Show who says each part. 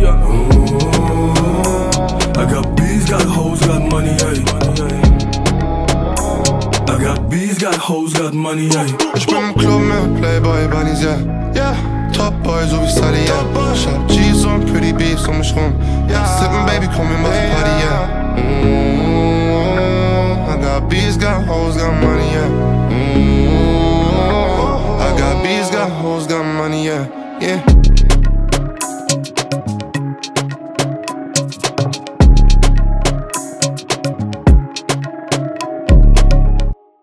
Speaker 1: I got bees, got hoes, got money, ey. I got bees, got hoes, got money, ey.
Speaker 2: Ich bin im Club mit Playboy Bunnies, yeah. Yeah, Top Boy, so wie Sully, yeah. Ich hab G's und Pretty Beefs um mich rum. Yeah, sippen, Baby, komm, wir machen Party, yeah. I got bees, got hoes, got money, yeah. I got bees, got hoes, got money, yeah. Yeah.